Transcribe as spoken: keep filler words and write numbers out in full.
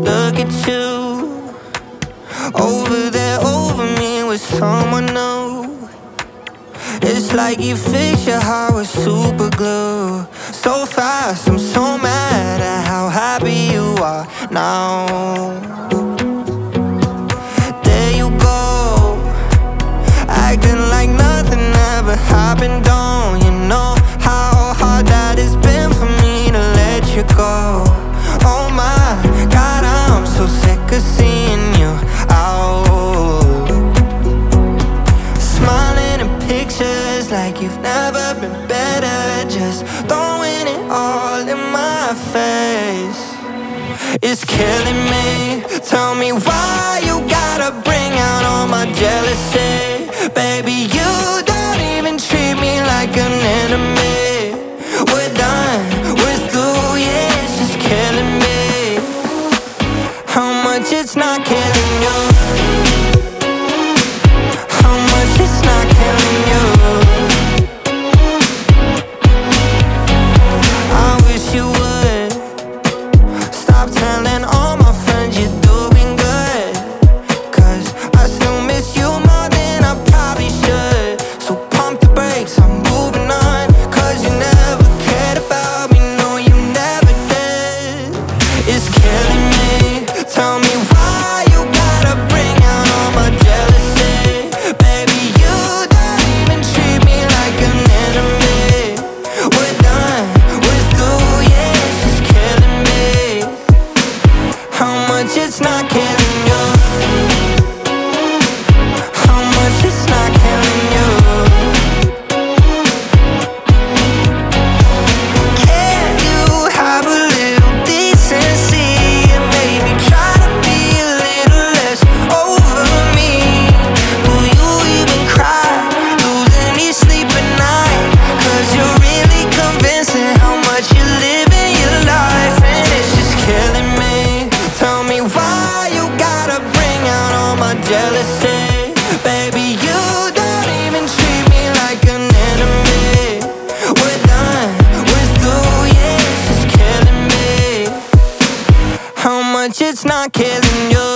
look at you, over there, over me with someone new. It's like you fix your heart with super glue. So fast, I'm so mad at how happy you are now. There you go, acting like nothing ever happened. Don't you know how hard that it's been for me to let you go? Oh my God, I'm so sick of seeing you out, smiling in pictures like you've never been better, just throwing it all in my face. It's killing me. Tell me why you gotta bring out all my jealousy. Baby, you don't even treat me like an enemy. We're done, we're through, yeah, it's just killing me. How much it's not killing you, how much it's not killing you. I wish you would stop telling all my friends you're doing good, cause I still miss you more than I probably should. So pump the brakes, I'm moving on, cause you never cared about me, no you never did. It's killing me. Tell me why you gotta bring out all my jealousy. Baby, you don't even treat me like an enemy. We're done, we're through, yeah, it's just killing me. How much it's not killing you, how much it's not killing you. Can you have a little decency and maybe try to be a little less over me? Do you even cry, lose any sleep at night? Cause you're really convincing how much you're living your life, and it's just killing me. Tell me why you gotta bring out all my jealousy. Baby, you don't even treat me like an enemy. We're done, we're through, yeah, it's just killing me. How much it's not killing you.